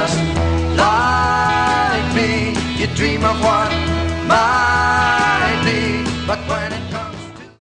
just like me. You dream of what might be, but when